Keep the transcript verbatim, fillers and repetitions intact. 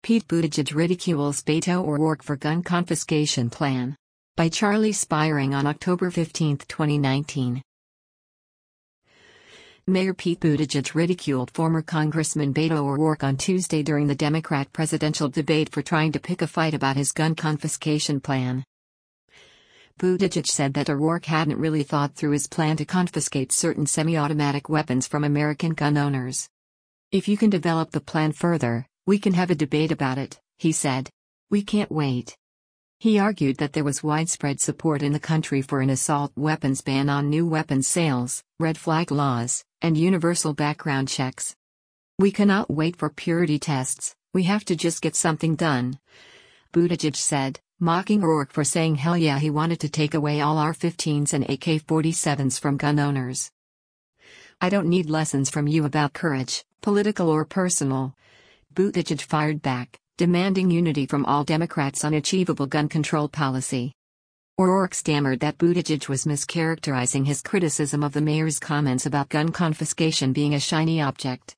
Pete Buttigieg ridicules Beto O'Rourke for gun confiscation plan. By Charlie Spiring on October fifteenth, twenty nineteen. Mayor Pete Buttigieg ridiculed former Congressman Beto O'Rourke on Tuesday during the Democrat presidential debate for trying to pick a fight about his gun confiscation plan. Buttigieg said that O'Rourke hadn't really thought through his plan to confiscate certain semi-automatic weapons from American gun owners. "If you can develop the plan further, we can have a debate about it," he said. "We can't wait." He argued that there was widespread support in the country for an assault weapons ban on new weapons sales, red flag laws, and universal background checks. "We cannot wait for purity tests, we have to just get something done," Buttigieg said, mocking O'Rourke for saying hell yeah he wanted to take away all R fifteens and A K forty-sevens from gun owners. "I don't need lessons from you about courage, political or personal," Buttigieg fired back, demanding unity from all Democrats on achievable gun control policy. O'Rourke stammered that Buttigieg was mischaracterizing his criticism of the mayor's comments about gun confiscation being a shiny object.